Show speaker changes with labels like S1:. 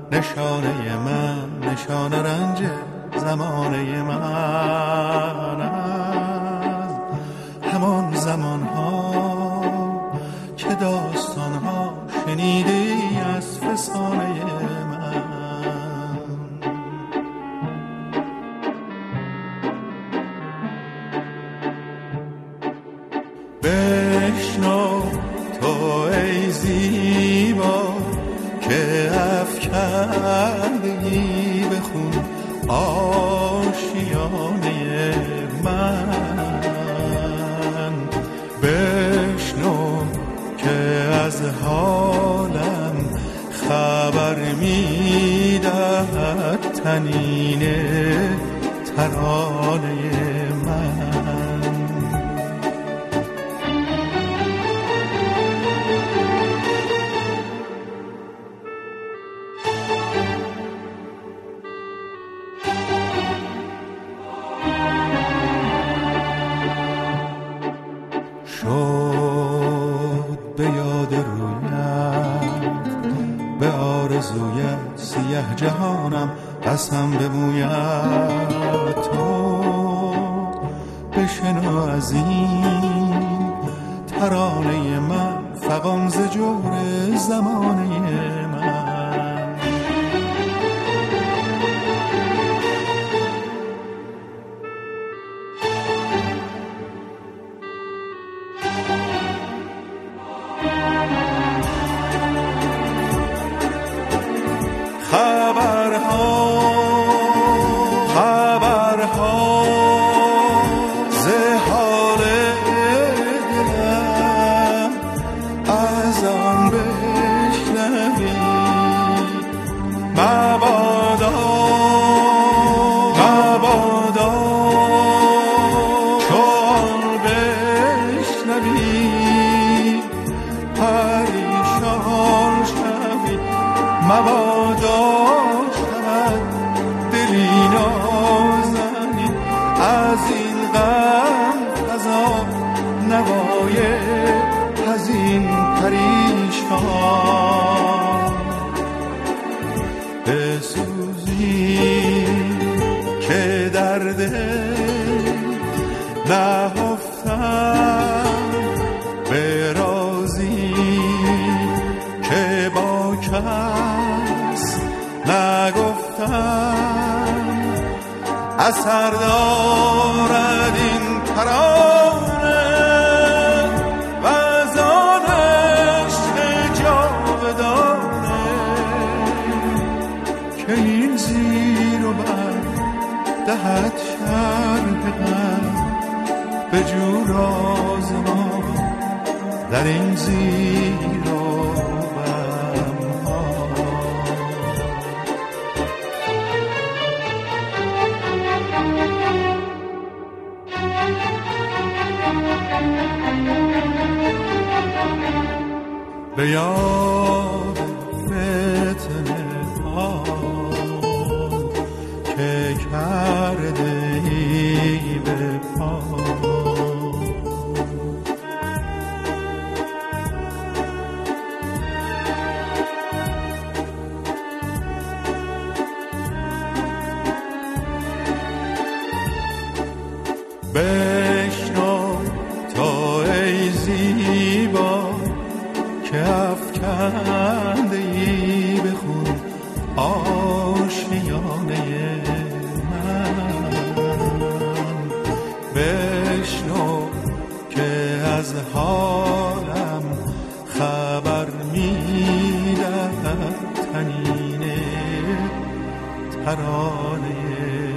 S1: نشانه من، نشانه رنج زمانه من، از همان زمان ها که داستان ها شنیدی از فسانه من. بشنو تو ای زیبا که افکندگی به خون آشیانه من. بشنو که از حالم خبر میدهد طنین ترانه من. شد به یاد رویت، به آرزویت سیه جهانم قسم بموید. تو بشنو از این ترانه من، فغان ز جور زمانه من. خبرها ز حال دلم از آن بشنوی. مبادا تو آن بشنوی پریشان شوی. مبادا از این غم عذاب نوای حزین پریشان. بسوزی که درد نهفتم، به رازی که با کس نگفتم. اثر دارد این ترانه و از آن عشق جاودانه که این زیر و بر دهد شرح غم. به جو راز ما در این زیر و به یاد فتنه ها که کرده ای به پا. بشنو تو ای زیبا که افکنده ای به خون آشیانه من. بشنو که از حالم خبر میدهد طنین ترانه